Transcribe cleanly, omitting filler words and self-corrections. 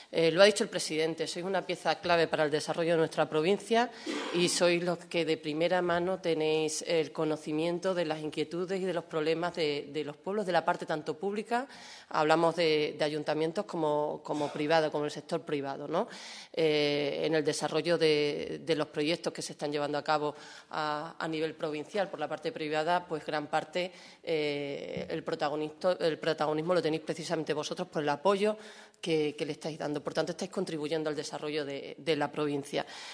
Lo ha dicho el presidente, sois una pieza clave para el desarrollo de nuestra provincia y sois los que de primera mano tenéis el conocimiento de las inquietudes y de los problemas de los pueblos, de la parte tanto pública, hablamos de ayuntamientos como privado, como el sector privado, ¿no? En el desarrollo de los proyectos que se están llevando a cabo a nivel provincial por la parte privada, pues gran parte el protagonismo lo tenéis precisamente vosotros por el apoyo que le estáis dando. Por tanto, estáis contribuyendo al desarrollo de la provincia.